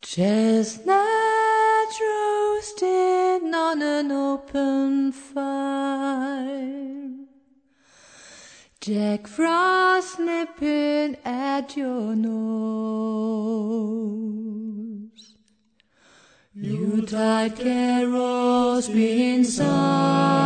Chestnut roasting on an open fire, Jack Frost nipping at your nose, Yuletide carols being sung